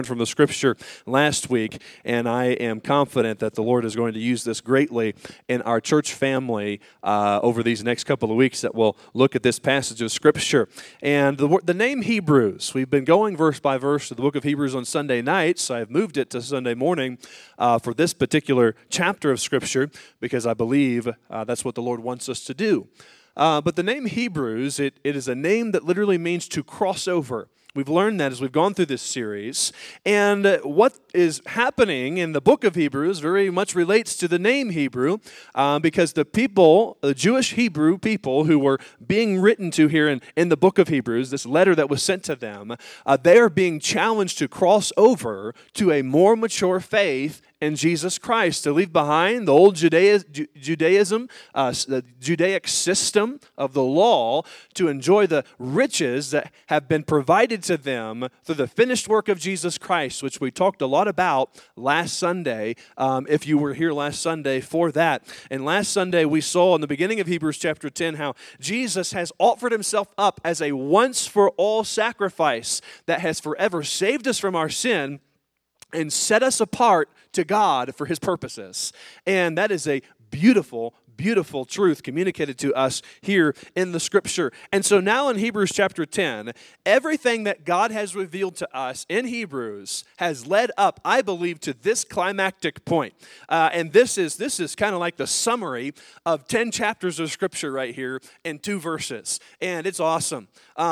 from the scripture last week, and I am confident that the Lord is going to use this greatly in our church family over these next couple of weeks that we'll look at this passage of scripture. And the name Hebrews, we've been going verse by verse to the book of Hebrews on Sunday nights. I've moved it to Sunday morning for this particular chapter of scripture because I believe that's what the Lord wants us to do. But the name Hebrews, it is a name that literally means to cross over. We've learned that as we've gone through this series. And what is happening in the book of Hebrews very much relates to the name Hebrew because the people, the Jewish Hebrew people who were being written to here in the book of Hebrews, this letter that was sent to them, they are being challenged to cross over to a more mature faith in Jesus Christ, to leave behind the old Judaism, the Judaic system of the law, to enjoy the riches that have been provided to them through the finished work of Jesus Christ, which we talked a lot about last Sunday, if you were here last Sunday for that. And last Sunday we saw in the beginning of Hebrews chapter 10 how Jesus has offered himself up as a once-for-all sacrifice that has forever saved us from our sin and set us apart to God for his purposes. And that is a beautiful, beautiful truth communicated to us here in the scripture. And so now in Hebrews chapter 10, everything that God has revealed to us in Hebrews has led up, I believe, to this climactic point. And this is kind of like the summary of 10 chapters of scripture right here in 2 verses. And it's awesome.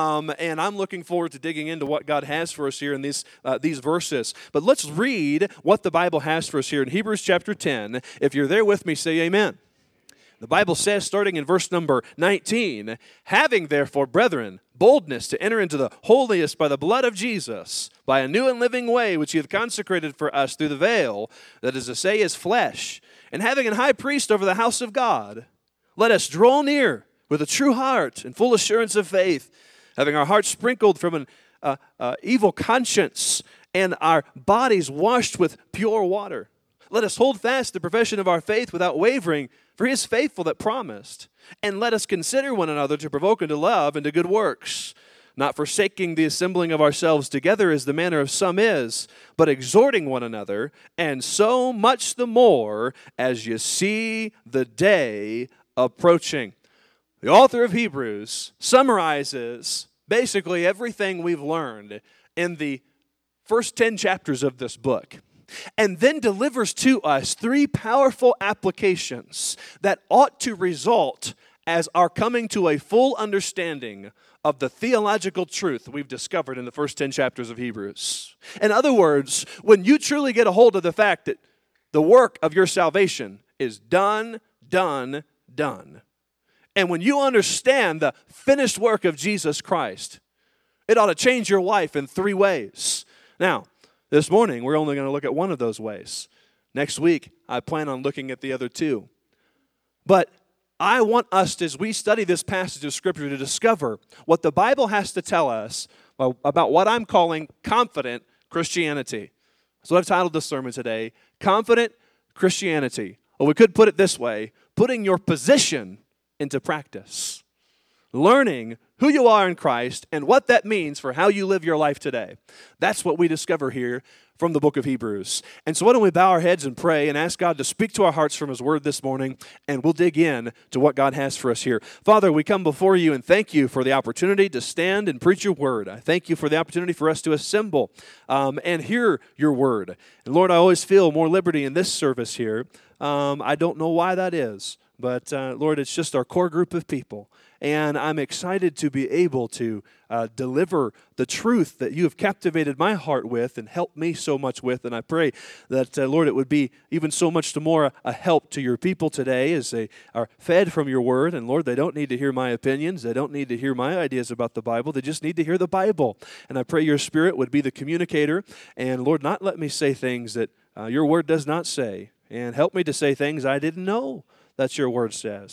And I'm looking forward to digging into what God has for us here in these verses. But let's read what the Bible has for us here in Hebrews chapter 10. If you're there with me, say amen. The Bible says, starting in verse number 19, having therefore, brethren, boldness to enter into the holiest by the blood of Jesus, by a new and living way which he hath consecrated for us through the veil, that is to say, his flesh, and having an high priest over the house of God, let us draw near with a true heart and full assurance of faith, having our hearts sprinkled from an evil conscience and our bodies washed with pure water. Let us hold fast the profession of our faith without wavering, for he is faithful that promised. And let us consider one another to provoke unto love and to good works, not forsaking the assembling of ourselves together as the manner of some is, but exhorting one another, and so much the more as you see the day approaching. The author of Hebrews summarizes basically everything we've learned in the first 10 chapters of this book, and then delivers to us 3 powerful applications that ought to result as our coming to a full understanding of the theological truth we've discovered in the first 10 chapters of Hebrews. In other words, when you truly get a hold of the fact that the work of your salvation is done, and when you understand the finished work of Jesus Christ, it ought to change your life in 3 ways. Now, this morning, we're only going to look at one of those ways. Next week, I plan on looking at the other 2. But I want us, as we study this passage of Scripture, to discover what the Bible has to tell us about what I'm calling confident Christianity. That's what I've titled this sermon today, Confident Christianity. Or we could put it this way, putting your position into practice. Learning who you are in Christ and what that means for how you live your life today. That's what we discover here from the book of Hebrews. And so why don't we bow our heads and pray and ask God to speak to our hearts from his word this morning, and we'll dig in to what God has for us here. Father, we come before you and thank you for the opportunity to stand and preach your word. I thank you for the opportunity for us to assemble and hear your word. And Lord, I always feel more liberty in this service here. I don't know why that is, but Lord, it's just our core group of people. And I'm excited to be able to deliver the truth that you have captivated my heart with and helped me so much with. And I pray that, Lord, it would be even so much more a help to your people today as they are fed from your word. And, Lord, they don't need to hear my opinions. They don't need to hear my ideas about the Bible. They just need to hear the Bible. And I pray your Spirit would be the communicator. And, Lord, not let me say things that your word does not say. And help me to say things I didn't know that your word says.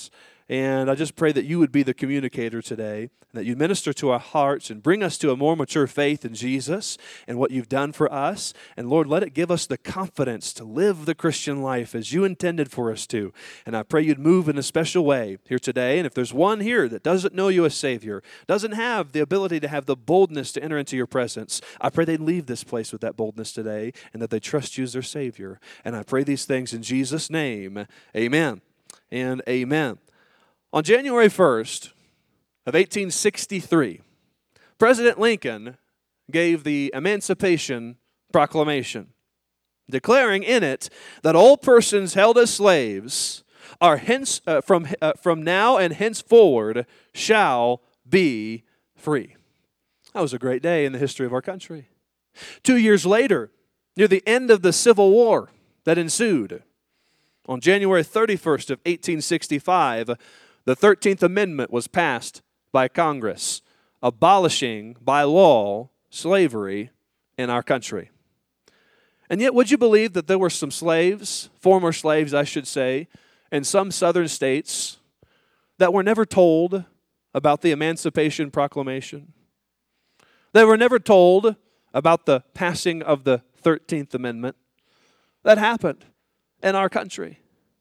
And I just pray that you would be the communicator today, that you'd minister to our hearts and bring us to a more mature faith in Jesus and what you've done for us. And Lord, let it give us the confidence to live the Christian life as you intended for us to. And I pray you'd move in a special way here today. And if there's one here that doesn't know you as Savior, doesn't have the ability to have the boldness to enter into your presence, I pray they'd leave this place with that boldness today and that they trust you as their Savior. And I pray these things in Jesus' name. Amen and amen. On January 1st of 1863, President Lincoln gave the Emancipation Proclamation, declaring in it that all persons held as slaves are from now and henceforward shall be free. That was a great day in the history of our country. 2 years later, near the end of the Civil War that ensued, on January 31st of 1865, the 13th Amendment was passed by Congress, abolishing by law slavery in our country. And yet, would you believe that there were some slaves, former slaves I should say, in some southern states that were never told about the Emancipation Proclamation? They were never told about the passing of the 13th Amendment. That happened in our country.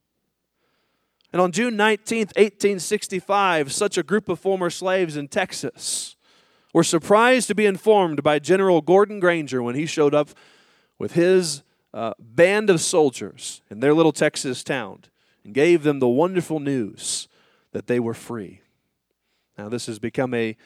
And on June 19th, 1865, such a group of former slaves in Texas were surprised to be informed by General Gordon Granger when he showed up with his band of soldiers in their little Texas town and gave them the wonderful news that they were free. Now, this has become a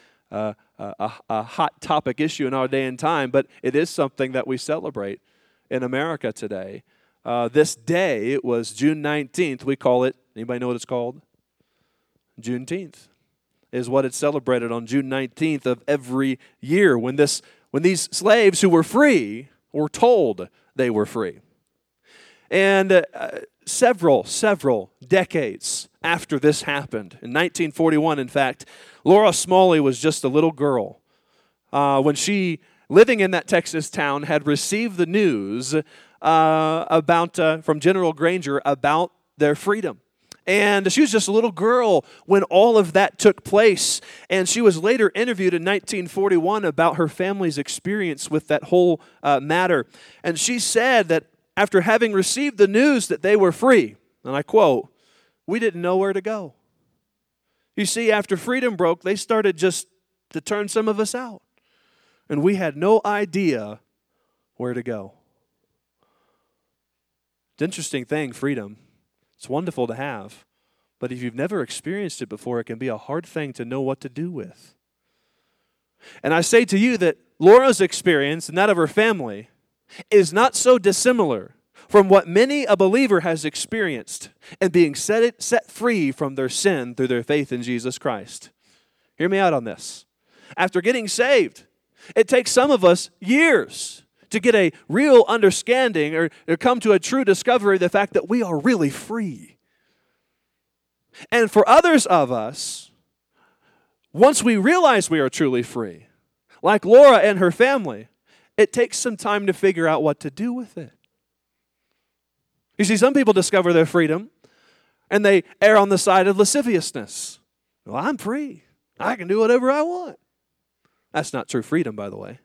hot topic issue in our day and time, but it is something that we celebrate in America today. This day, it was June 19th, we call it, anybody know what it's called? Juneteenth is what it's celebrated on June 19th of every year when these slaves who were free were told they were free. And several decades after this happened, in 1941, in fact, Laura Smalley was just a little girl when she, living in that Texas town, had received the news from General Granger about their freedom. And she was just a little girl when all of that took place. And she was later interviewed in 1941 about her family's experience with that whole matter. And she said that after having received the news that they were free, and I quote, "We didn't know where to go." You see, after freedom broke, they started just to turn some of us out. And we had no idea where to go. It's an interesting thing, freedom. It's wonderful to have. But if you've never experienced it before, it can be a hard thing to know what to do with. And I say to you that Laura's experience and that of her family is not so dissimilar from what many a believer has experienced in being set free from their sin through their faith in Jesus Christ. Hear me out on this. After getting saved, it takes some of us years to get a real understanding or come to a true discovery of the fact that we are really free. And for others of us, once we realize we are truly free, like Laura and her family, it takes some time to figure out what to do with it. You see, some people discover their freedom and they err on the side of lasciviousness. Well, I'm free. I can do whatever I want. That's not true freedom, by the way.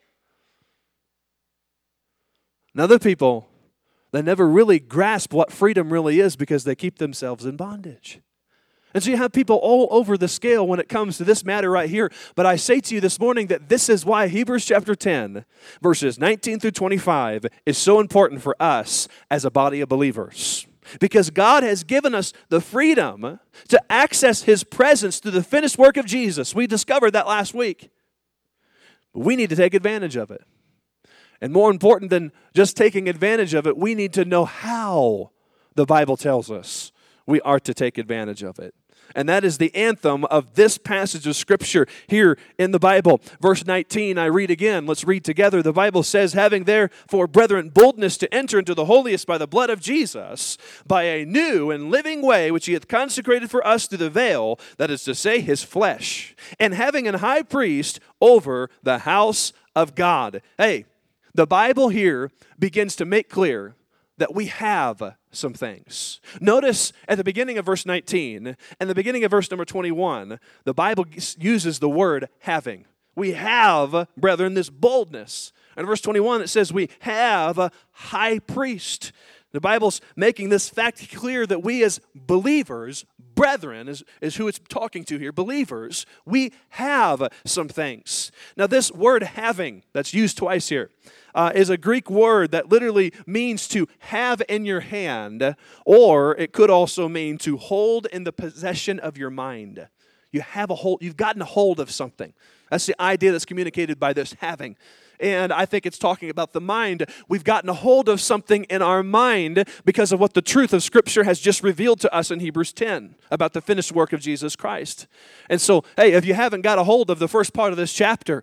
And other people, they never really grasp what freedom really is because they keep themselves in bondage. And so you have people all over the scale when it comes to this matter right here. But I say to you this morning that this is why Hebrews chapter 10, verses 19 through 25 is so important for us as a body of believers. Because God has given us the freedom to access His presence through the finished work of Jesus. We discovered that last week. But we need to take advantage of it. And more important than just taking advantage of it, we need to know how the Bible tells us we are to take advantage of it. And that is the anthem of this passage of Scripture here in the Bible. Verse 19, I read again. Let's read together. The Bible says, "Having therefore, brethren, boldness to enter into the holiest by the blood of Jesus, by a new and living way, which He hath consecrated for us through the veil, that is to say, His flesh, and having an high priest over the house of God." Hey, the Bible here begins to make clear that we have some things. Notice at the beginning of verse 19 and the beginning of verse number 21, the Bible uses the word having. We have, brethren, this boldness. In verse 21, it says we have a high priest. The Bible's making this fact clear that we as believers, brethren is who it's talking to here, believers, we have some things. Now this word having that's used twice here is a Greek word that literally means to have in your hand, or it could also mean to hold in the possession of your mind. You've gotten a hold of something. That's the idea that's communicated by this having. And I think it's talking about the mind. We've gotten a hold of something in our mind because of what the truth of Scripture has just revealed to us in Hebrews 10 about the finished work of Jesus Christ. And so, hey, if you haven't got a hold of the first part of this chapter,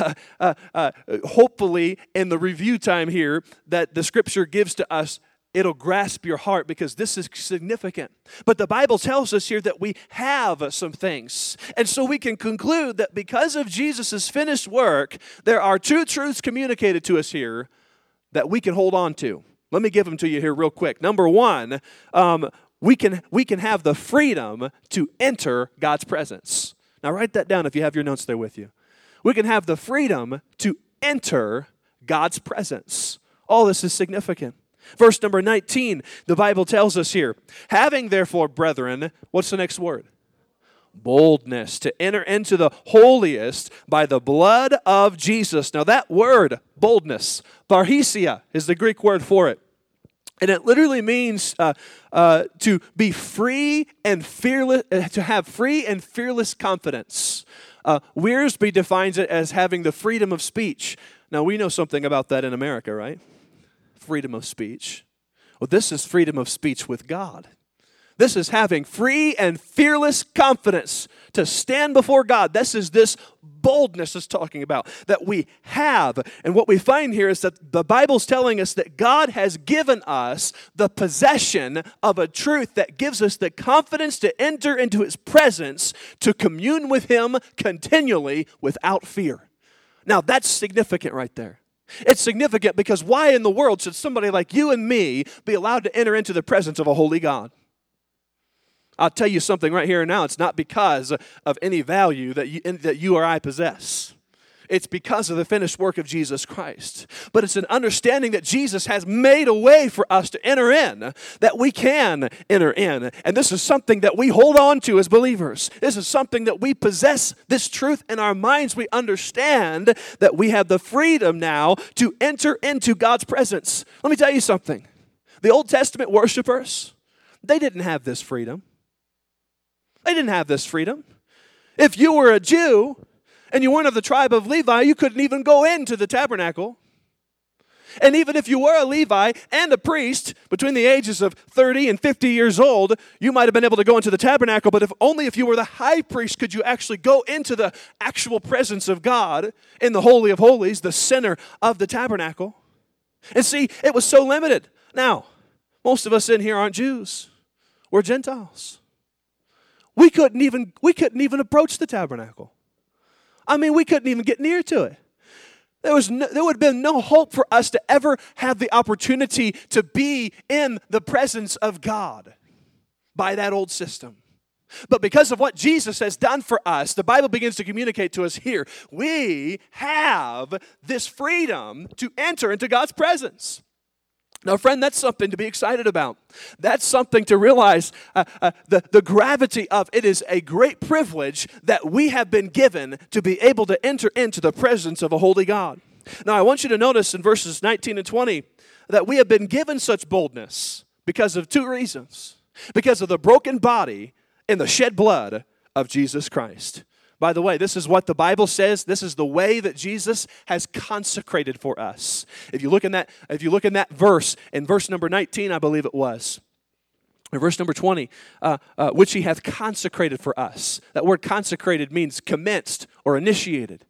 hopefully in the review time here that the Scripture gives to us, it'll grasp your heart because this is significant. But the Bible tells us here that we have some things. And so we can conclude that because of Jesus' finished work, there are two truths communicated to us here that we can hold on to. Let me give them to you here real quick. Number one, we can have the freedom to enter God's presence. Now write that down if you have your notes there with you. We can have the freedom to enter God's presence. All this is significant. Verse number 19, the Bible tells us here, having therefore, brethren, what's the next word? Boldness to enter into the holiest by the blood of Jesus. Now that word, boldness, parrhesia, is the Greek word for it. And it literally means to be free and fearless, to have free and fearless confidence. Wiersbe defines it as having the freedom of speech. Now we know something about that in America, right? Freedom of speech. Well, this is freedom of speech with God. This is having free and fearless confidence to stand before God. This boldness is talking about that we have. And what we find here is that the Bible's telling us that God has given us the possession of a truth that gives us the confidence to enter into His presence, to commune with Him continually without fear. Now, that's significant right there. It's significant because why in the world should somebody like you and me be allowed to enter into the presence of a holy God? I'll tell you something right here and now. It's not because of any value that you or I possess. It's because of the finished work of Jesus Christ. But it's an understanding that Jesus has made a way for us to enter in, that we can enter in. And this is something that we hold on to as believers. This is something that we possess this truth in our minds. We understand that we have the freedom now to enter into God's presence. Let me tell you something. The Old Testament worshipers, they didn't have this freedom. They didn't have this freedom. If you were a Jew and you weren't of the tribe of Levi, you couldn't even go into the tabernacle. And even if you were a Levi and a priest between the ages of 30 and 50 years old, you might have been able to go into the tabernacle, but only if you were the high priest could you actually go into the actual presence of God in the Holy of Holies, the center of the tabernacle. And see, it was so limited. Now, most of us in here aren't Jews. We're Gentiles. We couldn't even approach the tabernacle. I mean, we couldn't even get near to it. There would have been no hope for us to ever have the opportunity to be in the presence of God by that old system. But because of what Jesus has done for us, the Bible begins to communicate to us here. We have this freedom to enter into God's presence. Now, friend, that's something to be excited about. That's something to realize the gravity of. It is a great privilege that we have been given to be able to enter into the presence of a holy God. Now, I want you to notice in verses 19 and 20 that we have been given such boldness because of two reasons. Because of the broken body and the shed blood of Jesus Christ. By the way, this is what the Bible says. This is the way that Jesus has consecrated for us. If you look in that verse, in verse number 19, I believe it was, or verse number 20, which He hath consecrated for us. That word consecrated means commenced or initiated.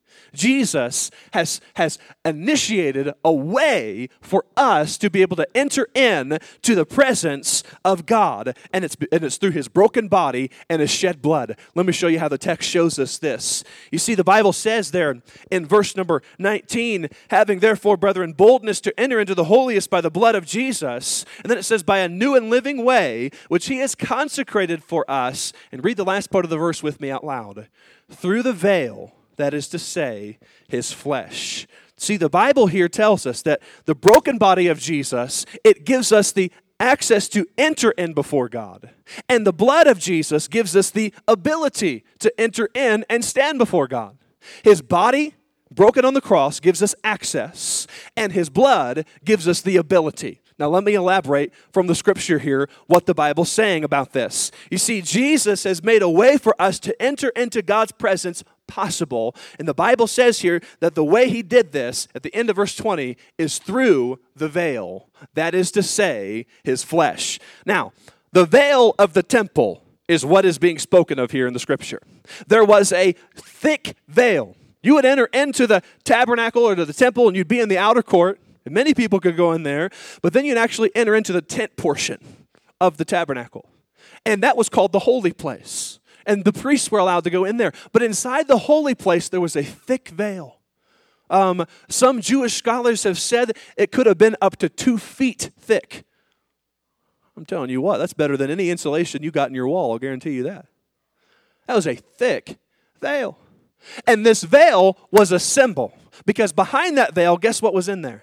Jesus has initiated a way for us to be able to enter in to the presence of God. And it's through his broken body and his shed blood. Let me show you how the text shows us this. You see, the Bible says there in verse number 19, having therefore, brethren, boldness to enter into the holiest by the blood of Jesus. And then it says, by a new and living way, which he has consecrated for us. And read the last part of the verse with me out loud. Through the veil, that is to say, his flesh. See, the Bible here tells us that the broken body of Jesus, it gives us the access to enter in before God. And the blood of Jesus gives us the ability to enter in and stand before God. His body, broken on the cross, gives us access, and his blood gives us the ability. Now, let me elaborate from the scripture here what the Bible's saying about this. You see, Jesus has made a way for us to enter into God's presence possible. And the Bible says here that the way he did this, at the end of verse 20, is through the veil. That is to say, his flesh. Now, the veil of the temple is what is being spoken of here in the scripture. There was a thick veil. You would enter into the tabernacle or to the temple and you'd be in the outer court. And many people could go in there, but then you'd actually enter into the tent portion of the tabernacle. And that was called the holy place. And the priests were allowed to go in there. But inside the holy place, there was a thick veil. Some Jewish scholars have said it could have been up to 2 feet thick. I'm telling you what, that's better than any insulation you got in your wall, I'll guarantee you that. That was a thick veil. And this veil was a symbol, because behind that veil, guess what was in there?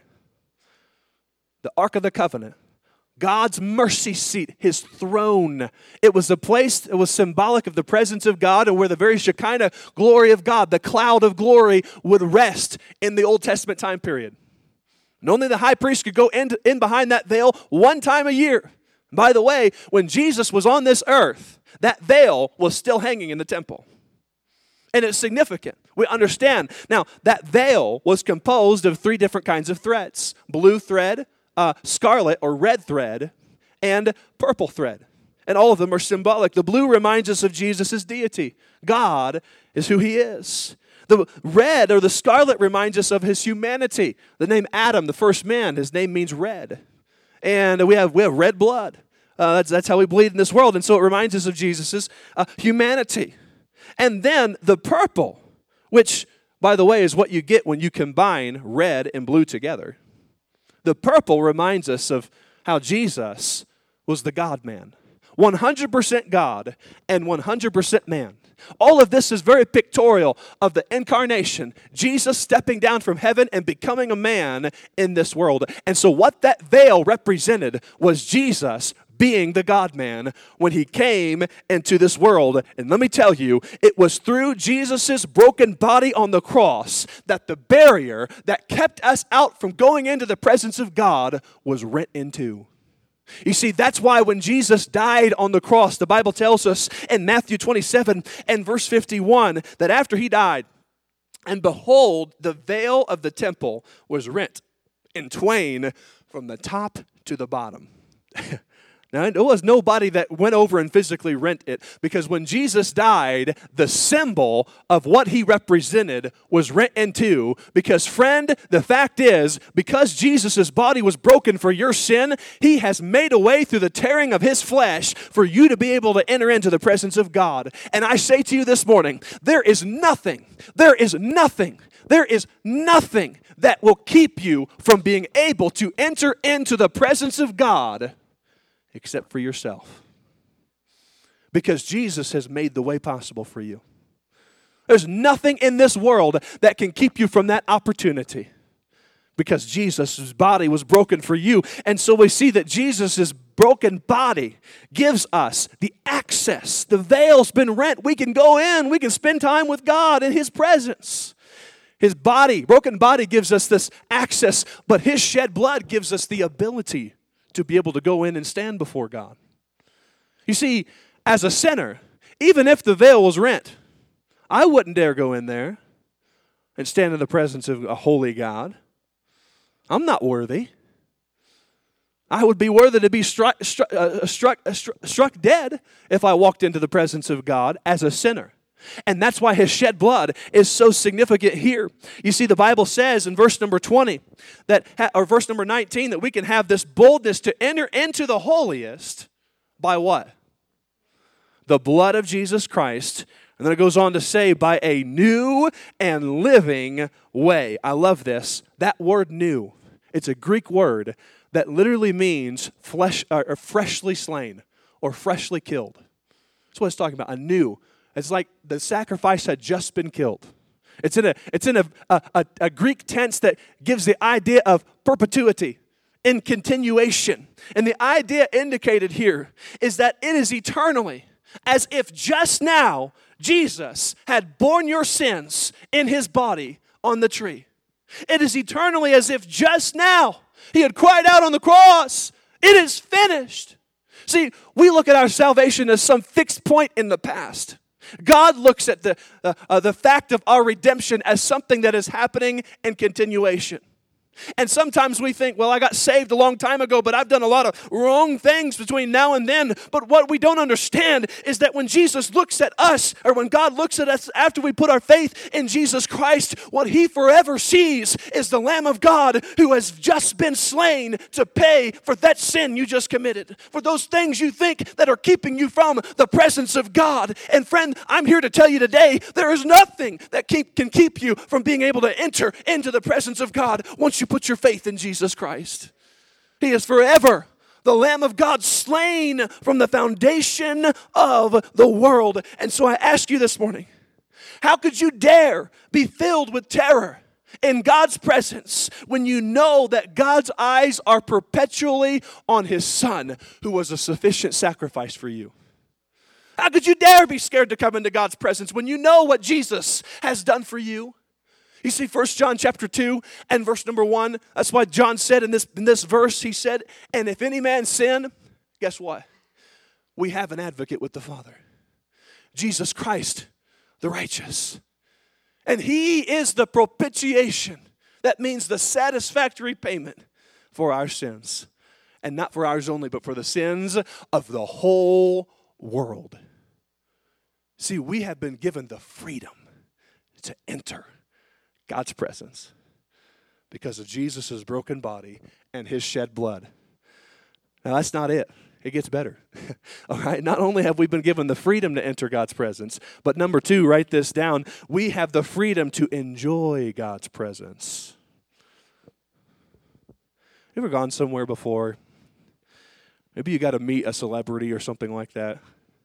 The Ark of the Covenant, God's mercy seat, his throne. It was a place that was symbolic of the presence of God, and where the very Shekinah glory of God, the cloud of glory, would rest in the Old Testament time period. And only the high priest could go in behind that veil one time a year. By the way, when Jesus was on this earth, that veil was still hanging in the temple. And it's significant. We understand. Now, that veil was composed of 3 different kinds of threads. Blue thread, scarlet or red thread, and purple thread. And all of them are symbolic. The blue reminds us of Jesus' deity. God is who he is. The red or the scarlet reminds us of his humanity. The name Adam, the first man, his name means red. And we have red blood. That's how we bleed in this world. And so it reminds us of Jesus' humanity. And then the purple, which, by the way, is what you get when you combine red and blue together. The purple reminds us of how Jesus was the God-man. 100% God and 100% man. All of this is very pictorial of the incarnation. Jesus stepping down from heaven and becoming a man in this world. And so what that veil represented was Jesus being the God-man when he came into this world. And let me tell you, it was through Jesus' broken body on the cross that the barrier that kept us out from going into the presence of God was rent in two. You see, that's why when Jesus died on the cross, the Bible tells us in Matthew 27 and verse 51 that after he died, and behold, the veil of the temple was rent in twain from the top to the bottom. Now, there was nobody that went over and physically rent it, because when Jesus died, the symbol of what he represented was rent in two. Because, friend, the fact is, because Jesus' body was broken for your sin, he has made a way through the tearing of his flesh for you to be able to enter into the presence of God. And I say to you this morning, there is nothing that will keep you from being able to enter into the presence of God except for yourself. Because Jesus has made the way possible for you. There's nothing in this world that can keep you from that opportunity. Because Jesus' body was broken for you. And so we see that Jesus' broken body gives us the access. The veil's been rent. We can go in. We can spend time with God in his presence. His body, broken body, gives us this access. But his shed blood gives us the ability to be able to go in and stand before God. You see, as a sinner, even if the veil was rent, I wouldn't dare go in there and stand in the presence of a holy God. I'm not worthy. I would be worthy to be struck dead if I walked into the presence of God as a sinner. And that's why his shed blood is so significant here. You see, the Bible says in verse number 20, or verse number 19, that we can have this boldness to enter into the holiest by what? The blood of Jesus Christ. And then it goes on to say, by a new and living way. I love this. That word new, it's a Greek word that literally means or freshly slain or freshly killed. That's what it's talking about, a new. It's like the sacrifice had just been killed. It's in a Greek tense that gives the idea of perpetuity, in continuation. And the idea indicated here is that it is eternally, as if just now Jesus had borne your sins in his body on the tree. It is eternally as if just now he had cried out on the cross, "It is finished." See, we look at our salvation as some fixed point in the past. God looks at the fact of our redemption as something that is happening in continuation. And sometimes we think, well, I got saved a long time ago, but I've done a lot of wrong things between now and then. But what we don't understand is that when Jesus looks at us, or when God looks at us after we put our faith in Jesus Christ, what he forever sees is the Lamb of God who has just been slain to pay for that sin you just committed, for those things you think that are keeping you from the presence of God. And friend, I'm here to tell you today, there is nothing that can keep you from being able to enter into the presence of God once you put your faith in Jesus Christ. He is forever the Lamb of God, slain from the foundation of the world. And so I ask you this morning, how could you dare be filled with terror in God's presence when you know that God's eyes are perpetually on his Son, who was a sufficient sacrifice for you? How could you dare be scared to come into God's presence when you know what Jesus has done for you? You see, 1 John chapter 2 and verse number 1, that's why John said in this verse, he said, and if any man sin, guess what? We have an advocate with the Father, Jesus Christ, the righteous. And he is the propitiation. That means the satisfactory payment for our sins. And not for ours only, but for the sins of the whole world. See, we have been given the freedom to enter God's presence because of Jesus' broken body and his shed blood. Now, that's not it. It gets better. All right? Not only have we been given the freedom to enter God's presence, but number 2, write this down, we have the freedom to enjoy God's presence. You ever gone somewhere before? Maybe you got to meet a celebrity or something like that.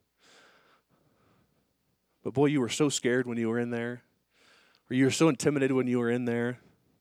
But boy, you were so scared when you were in there. Or you were so intimidated when you were in there.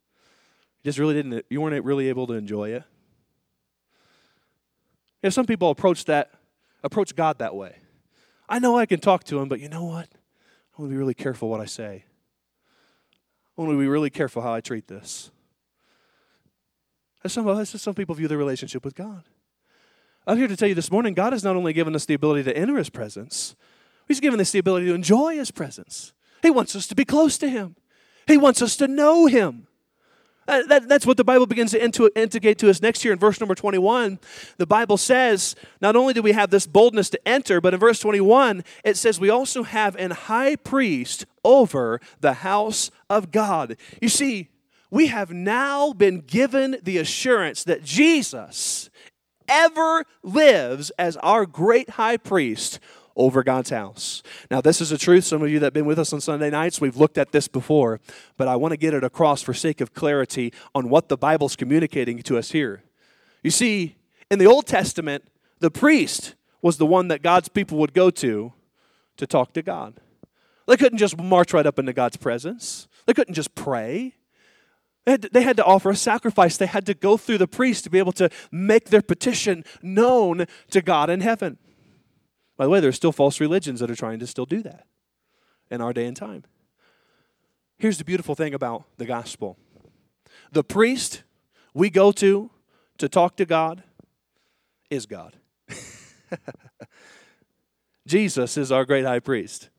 You weren't really able to enjoy it. You know, some people approach God that way. I know I can talk to him, but you know what? I want to be really careful what I say. I want to be really careful how I treat this. That's just some people view their relationship with God. I'm here to tell you this morning, God has not only given us the ability to enter his presence, he's given us the ability to enjoy his presence. He wants us to be close to him. He wants us to know him. That's what the Bible begins to indicate to us next year in verse number 21. The Bible says, not only do we have this boldness to enter, but in verse 21, it says we also have an high priest over the house of God. You see, we have now been given the assurance that Jesus ever lives as our great high priest over God's house. Now, this is a truth. Some of you that have been with us on Sunday nights, we've looked at this before, but I want to get it across for sake of clarity on what the Bible's communicating to us here. You see, in the Old Testament, the priest was the one that God's people would go to talk to God. They couldn't just march right up into God's presence. They couldn't just pray. They had to offer a sacrifice. They had to go through the priest to be able to make their petition known to God in heaven. By the way, there's still false religions that are trying to still do that in our day and time. Here's the beautiful thing about the gospel. The priest we go to talk to God is God. Jesus is our great high priest.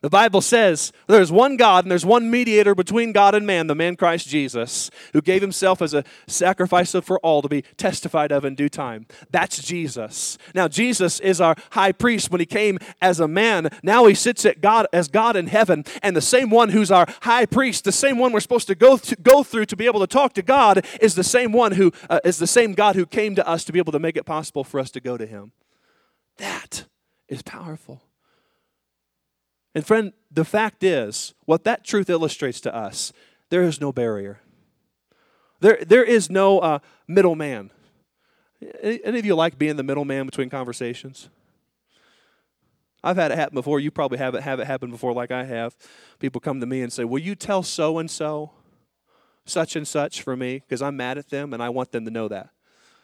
The Bible says there's one God and there's one mediator between God and man, the man Christ Jesus, who gave himself as a sacrifice for all to be testified of in due time. That's Jesus. Now, Jesus is our high priest when he came as a man. Now he sits as God in heaven. And the same one who's our high priest, the same one we're supposed to go through to be able to talk to God, is the same one who is the same God who came to us to be able to make it possible for us to go to him. That is powerful. And friend, the fact is, what that truth illustrates to us, there is no barrier. There is no middleman. Any of you like being the middleman between conversations? I've had it happen before. You probably have it happen before like I have. People come to me and say, will you tell so-and-so such and such for me? Because I'm mad at them and I want them to know that.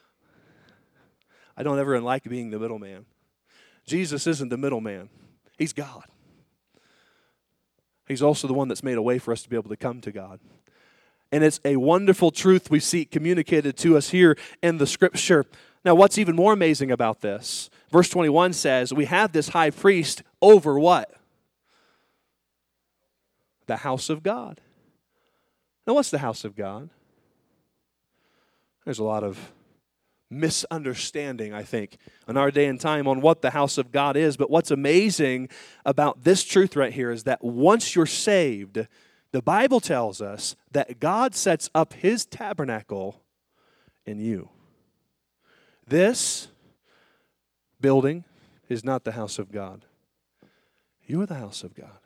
I don't ever like being the middleman. Jesus isn't the middleman. He's God. He's also the one that's made a way for us to be able to come to God. And it's a wonderful truth we see communicated to us here in the Scripture. Now, what's even more amazing about this? Verse 21 says, we have this high priest over what? The house of God. Now, what's the house of God? There's a lot of misunderstanding, I think, in our day and time on what the house of God is. But what's amazing about this truth right here is that once you're saved, the Bible tells us that God sets up his tabernacle in you. This building is not the house of God. You are the house of God.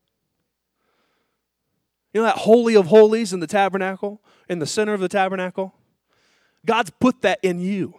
You know that Holy of Holies in the tabernacle, in the center of the tabernacle? God's put that in you.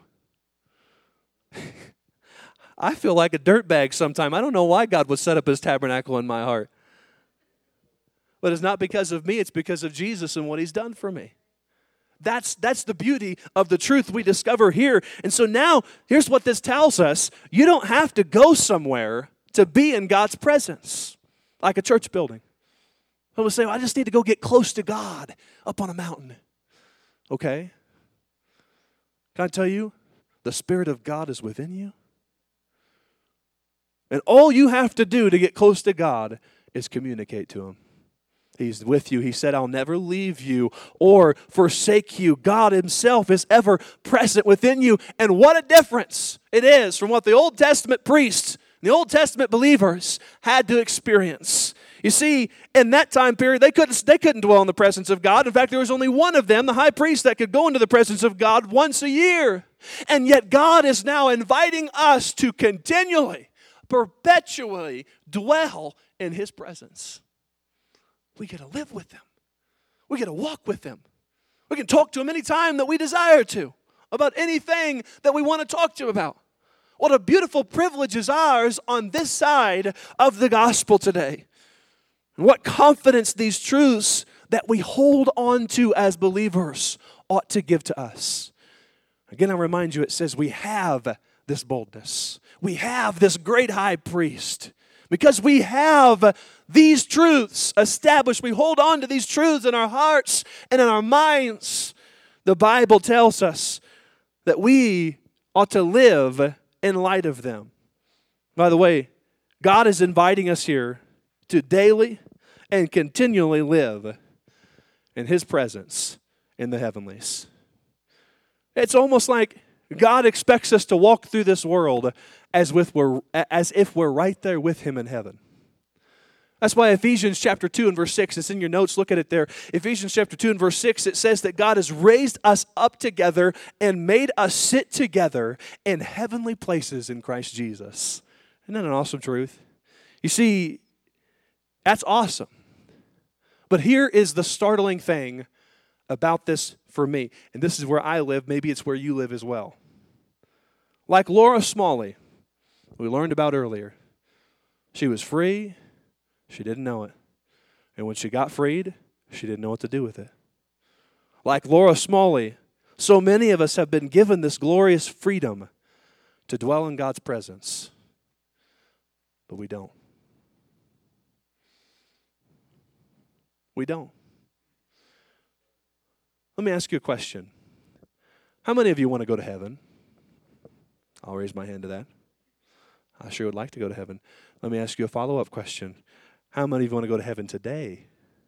I feel like a dirtbag sometimes. I don't know why God would set up his tabernacle in my heart. But it's not because of me. It's because of Jesus and what he's done for me. That's the beauty of the truth we discover here. And so now, here's what this tells us. You don't have to go somewhere to be in God's presence, like a church building. People say, well, I just need to go get close to God up on a mountain. Okay. Can I tell you, the Spirit of God is within you? And all you have to do to get close to God is communicate to him. He's with you. He said, I'll never leave you or forsake you. God himself is ever present within you. And what a difference it is from what the Old Testament priests, the Old Testament believers had to experience. You see, in that time period, they couldn't dwell in the presence of God. In fact, there was only one of them, the high priest, that could go into the presence of God once a year. And yet God is now inviting us to continually, perpetually dwell in his presence. We get to live with him. We get to walk with him. We can talk to him anytime that we desire to about anything that we want to talk to him about. What a beautiful privilege is ours on this side of the gospel today. And what confidence these truths that we hold on to as believers ought to give to us. Again, I remind you, it says we have this boldness. We have this great high priest. Because we have these truths established, we hold on to these truths in our hearts and in our minds. The Bible tells us that we ought to live in light of them. By the way, God is inviting us here to daily and continually live in his presence in the heavenlies. It's almost like God expects us to walk through this world as if we're right there with him in heaven. That's why Ephesians chapter 2 and verse 6, it's in your notes, look at it there. Ephesians chapter 2 and verse 6, it says that God has raised us up together and made us sit together in heavenly places in Christ Jesus. Isn't that an awesome truth? You see, that's awesome. But here is the startling thing about this for me. And this is where I live. Maybe it's where you live as well. Like Laura Smalley, we learned about earlier. She was free. She didn't know it. And when she got freed, she didn't know what to do with it. Like Laura Smalley, so many of us have been given this glorious freedom to dwell in God's presence. But we don't. We don't. Let me ask you a question. How many of you want to go to heaven? I'll raise my hand to that. I sure would like to go to heaven. Let me ask you a follow-up question. How many of you want to go to heaven today?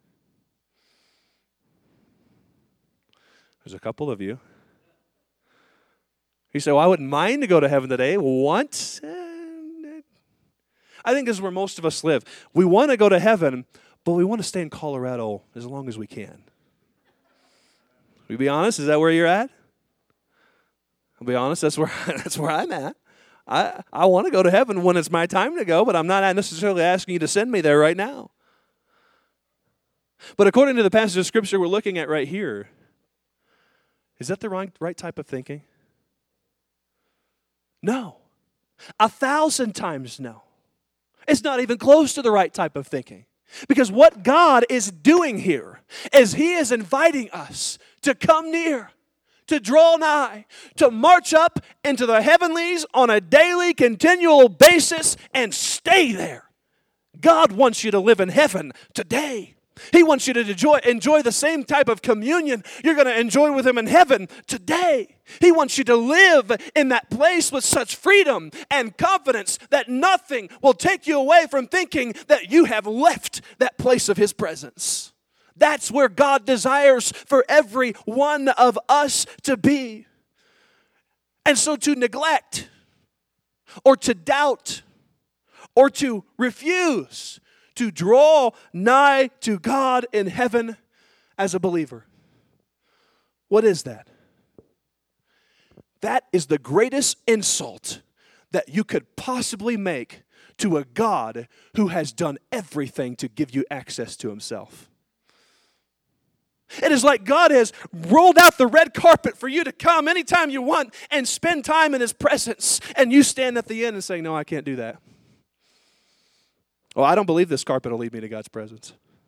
There's a couple of you. You say, well, I wouldn't mind to go to heaven today. What? I think this is where most of us live. We want to go to heaven, but we want to stay in Colorado as long as we can. We be honest? Is that where you're at? I'll be honest. That's where I'm at. I want to go to heaven when it's my time to go, but I'm not necessarily asking you to send me there right now. But according to the passage of Scripture we're looking at right here, is that the right type of thinking? No. 1,000 times no. It's not even close to the right type of thinking. Because what God is doing here is He is inviting us to come near, to draw nigh, to march up into the heavenlies on a daily, continual basis and stay there. God wants you to live in heaven today. He wants you to enjoy the same type of communion you're going to enjoy with Him in heaven today. He wants you to live in that place with such freedom and confidence that nothing will take you away from thinking that you have left that place of His presence. That's where God desires for every one of us to be. And so to neglect or to doubt or to refuse to draw nigh to God in heaven as a believer. What is that? That is the greatest insult that you could possibly make to a God who has done everything to give you access to Himself. It is like God has rolled out the red carpet for you to come anytime you want and spend time in His presence, and you stand at the end and say, no, I can't do that. Well, I don't believe this carpet will lead me to God's presence.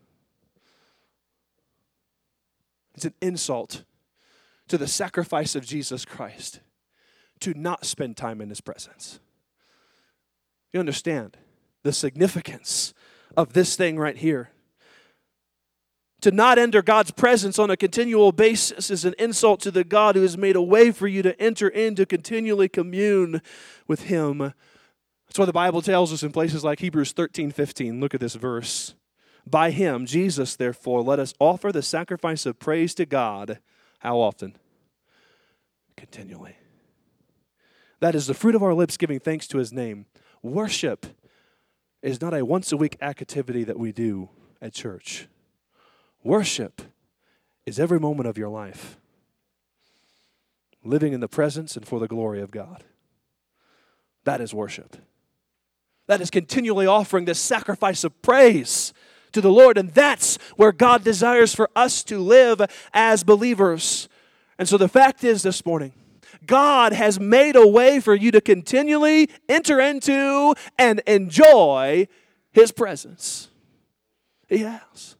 It's an insult to the sacrifice of Jesus Christ to not spend time in His presence. You understand the significance of this thing right here. To not enter God's presence on a continual basis is an insult to the God who has made a way for you to enter in to continually commune with Him. That's why the Bible tells us in places like Hebrews 13:15. Look at this verse. By Him, Jesus, therefore, let us offer the sacrifice of praise to God. How often? Continually. That is the fruit of our lips giving thanks to His name. Worship is not a once-a-week activity that we do at church. Worship is every moment of your life. Living in the presence and for the glory of God. That is worship. That is continually offering this sacrifice of praise to the Lord. And that's where God desires for us to live as believers. And so the fact is this morning, God has made a way for you to continually enter into and enjoy His presence. He has.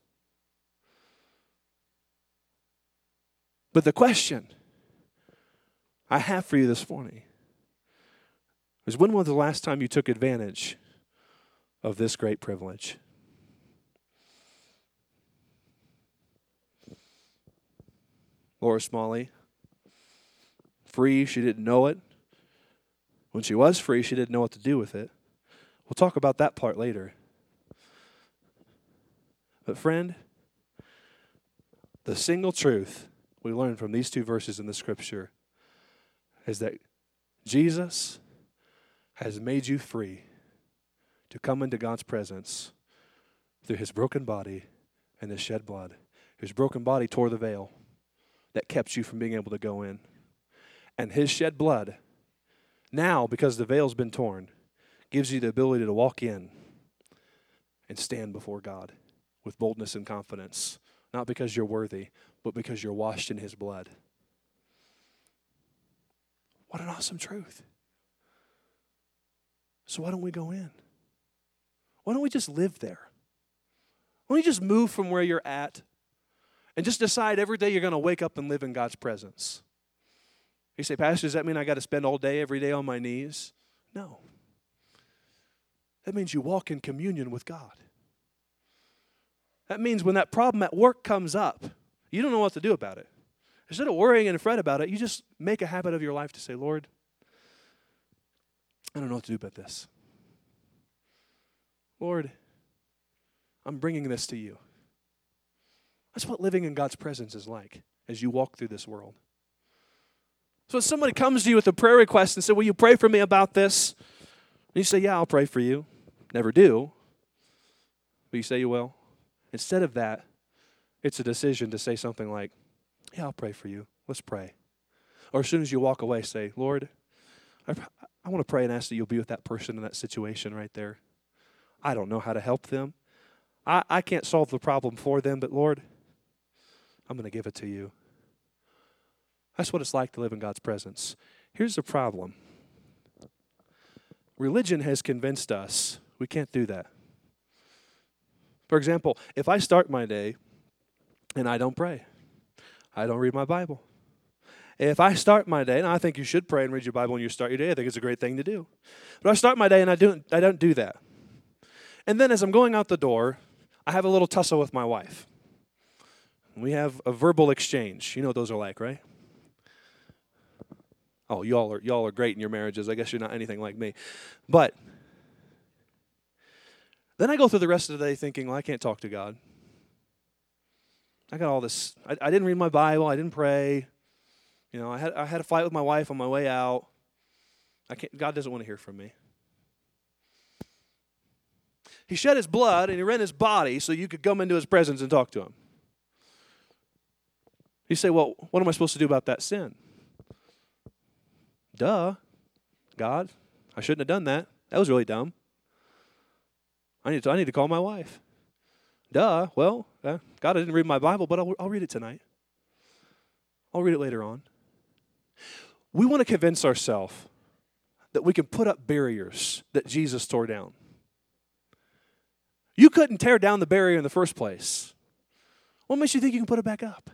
But the question I have for you this morning is, when was the last time you took advantage of this great privilege? Laura Smalley, free, she didn't know it. When she was free, she didn't know what to do with it. We'll talk about that part later. But friend, the single truth we learn from these two verses in the Scripture is that Jesus has made you free to come into God's presence through His broken body and His shed blood. His broken body tore the veil that kept you from being able to go in. And His shed blood, now, because the veil's been torn, gives you the ability to walk in and stand before God with boldness and confidence. Not because you're worthy, but because you're washed in His blood. What an awesome truth. So why don't we go in? Why don't we just live there? Why don't you just move from where you're at and just decide every day you're going to wake up and live in God's presence? You say, Pastor, does that mean I got to spend all day, every day on my knees? No. That means you walk in communion with God. That means when that problem at work comes up, you don't know what to do about it. Instead of worrying and fret about it, you just make a habit of your life to say, Lord, I don't know what to do about this. Lord, I'm bringing this to you. That's what living in God's presence is like as you walk through this world. So if somebody comes to you with a prayer request and says, will you pray for me about this? And you say, yeah, I'll pray for you. Never do. But you say you will. Instead of that, it's a decision to say something like, yeah, I'll pray for you. Let's pray. Or as soon as you walk away, say, Lord, I want to pray and ask that you'll be with that person in that situation right there. I don't know how to help them. I can't solve the problem for them, but Lord, I'm going to give it to you. That's what it's like to live in God's presence. Here's the problem. Religion has convinced us we can't do that. For example, if I start my day and I don't pray, I don't read my Bible. If I start my day, and I think you should pray and read your Bible when you start your day, I think it's a great thing to do. But I start my day and I don't do that. And then as I'm going out the door, I have a little tussle with my wife. We have a verbal exchange. You know what those are like, right? Oh, y'all are great in your marriages. I guess you're not anything like me. But then I go through the rest of the day thinking, well, I can't talk to God. I got all this. I didn't read my Bible. I didn't pray. You know, I had a fight with my wife on my way out. God doesn't want to hear from me. He shed his blood and he rent his body so you could come into his presence and talk to him. You say, well, what am I supposed to do about that sin? Duh. God, I shouldn't have done that. That was really dumb. I need to call my wife. Duh. Well, God, I didn't read my Bible, but I'll read it tonight. I'll read it later on. We want to convince ourselves that we can put up barriers that Jesus tore down. You couldn't tear down the barrier in the first place. What makes you think you can put it back up?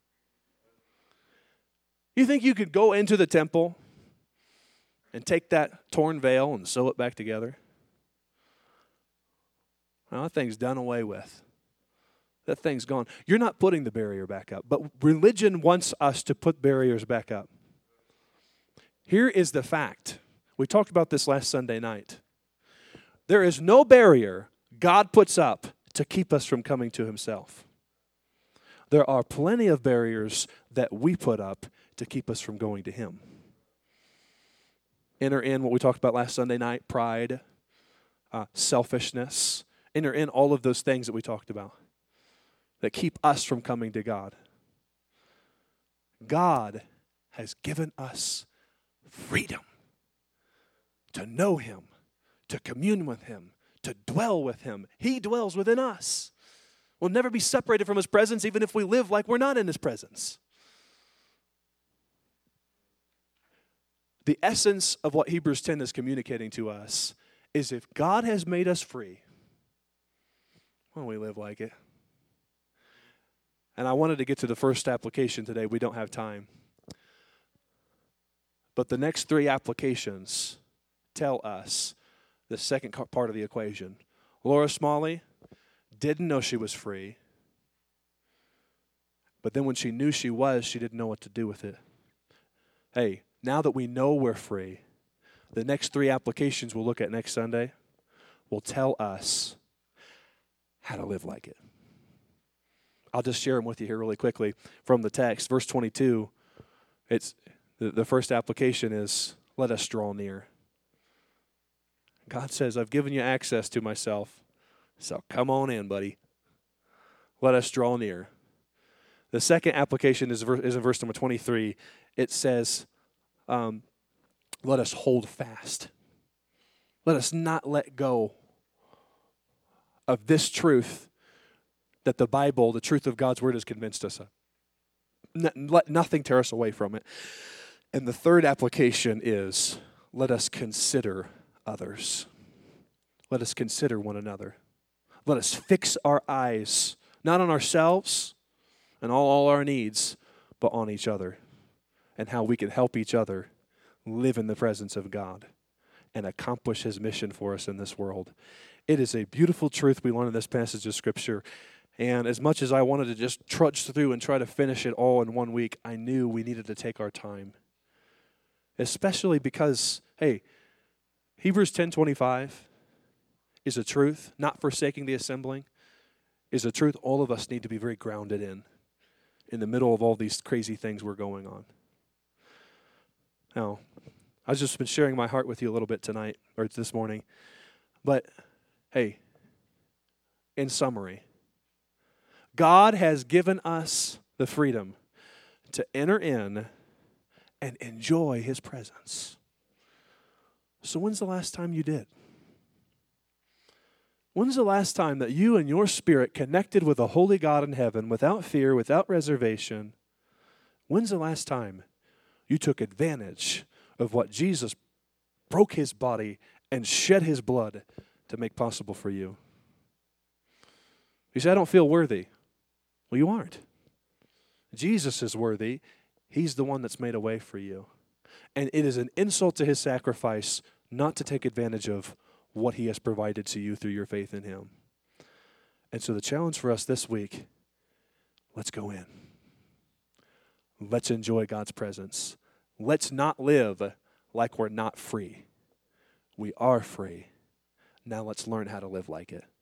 You think you could go into the temple and take that torn veil and sew it back together? Well, that thing's done away with. That thing's gone. You're not putting the barrier back up, but religion wants us to put barriers back up. Here is the fact. We talked about this last Sunday night. There is no barrier God puts up to keep us from coming to himself. There are plenty of barriers that we put up to keep us from going to him. Enter in what we talked about last Sunday night, pride, selfishness. Enter in all of those things that we talked about that keep us from coming to God. God has given us freedom to know him, to commune with him, to dwell with him. He dwells within us. We'll never be separated from his presence, even if we live like we're not in his presence. The essence of what Hebrews 10 is communicating to us is if God has made us free, why don't we live like it? And I wanted to get to the first application today. We don't have time. But the next three applications tell us the second part of the equation. Laura Smalley didn't know she was free. But then when she knew she was, she didn't know what to do with it. Hey, now that we know we're free, the next three applications we'll look at next Sunday will tell us how to live like it. I'll just share them with you here really quickly from the text. Verse 22, it's the first application is, let us draw near. God says, I've given you access to myself, so come on in, buddy. Let us draw near. The second application is in verse number 23. It says, let us hold fast. Let us not let go of this truth that the Bible, the truth of God's Word, has convinced us of. Let nothing tear us away from it. And the third application is, let us consider others. Let us consider one another. Let us fix our eyes, not on ourselves and all our needs, but on each other and how we can help each other live in the presence of God and accomplish his mission for us in this world. It is a beautiful truth we learn in this passage of Scripture. And as much as I wanted to just trudge through and try to finish it all in 1 week, I knew we needed to take our time. Especially because, hey, Hebrews 10:25 is a truth, not forsaking the assembling. is a truth all of us need to be very grounded in the middle of all these crazy things we're going on. Now, I've just been sharing my heart with you a little bit tonight, or this morning. But, hey, in summary, God has given us the freedom to enter in and enjoy His presence. So when's the last time you did? When's the last time that you and your spirit connected with a holy God in heaven without fear, without reservation? When's the last time you took advantage of what Jesus broke His body and shed His blood to make possible for you? You say, I don't feel worthy. Well, you aren't. Jesus is worthy. He's the one that's made a way for you. And it is an insult to His sacrifice not to take advantage of what He has provided to you through your faith in Him. And so the challenge for us this week, let's go in. Let's enjoy God's presence. Let's not live like we're not free. We are free. Now let's learn how to live like it.